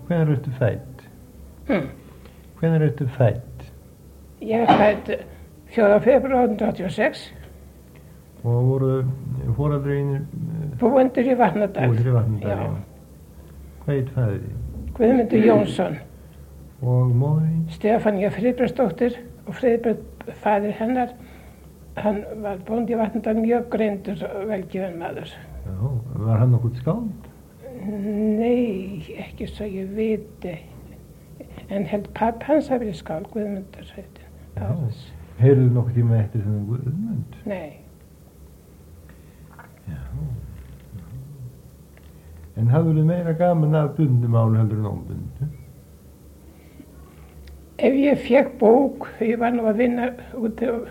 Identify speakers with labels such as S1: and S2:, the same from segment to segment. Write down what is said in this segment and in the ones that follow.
S1: Hvenær ertu fædd? Hvenær ertu fædd?
S2: Ég fædd 4. febrúar 1986,
S1: Og voru foreldreginir
S2: búendur í Vatnadal.
S1: búið í Vatnadal,
S2: Já.
S1: Hvað heit fæðir þín?
S2: Guðmundur Jónsson,
S1: Og móður þín?
S2: Stefánía Friðbjörnsdóttir og Friðbjörn faðir hennar. Hann var bóndi í Vatnadal, mjög greindur og velgefinn maður.
S1: Já, var hann nokkuð skáld?
S2: Nei, ekki svo ég viti. En held papp hans hafi verið skáld, Guðmundur heitir.
S1: Já. Heyrðu nokkuð tíma eftir þennan Guðmund?
S2: Nei,
S1: Já. En hafðu meira gaman af bundum máli heldur en óbundu?
S2: ef ég fekk bók, ég var nú að vinna úti og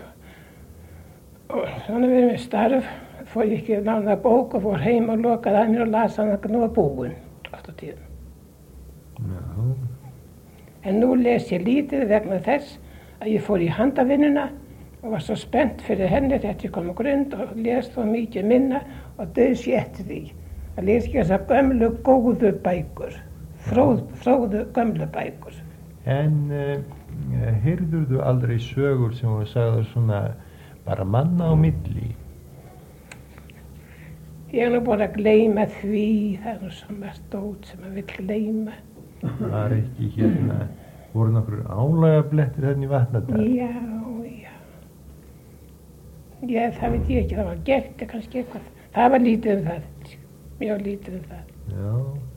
S2: svona verið með starf, fór ég ekki að lána bók og fór heim og lokaði að mér og las hann að nú var búin oft á tíðum.
S1: Já.
S2: En nú les ég lítið vegna þess að ég fór í handavinnuna og var svo spennt fyrir henni þegar ég kom á grund og les svo mikið minna og döðs ég eftir því. Að les ekki þessar gömlu góðu bækur, fróðu gömlu bækur.
S1: En heyrðurðu aldrei sögur sem voru sagðar svona bara manna á milli?
S2: Ég er nú búin að gleyma því, það er nú svo margt dót sem maður vill gleyma.
S1: Var ekki hérna, voru nokkur álagablettir hérna í Vatnadal?
S2: Já. Já, það veit ég ekki, það var gert kannski eitthvað. Það var lítið um það, mjög lítið um það.
S1: Já.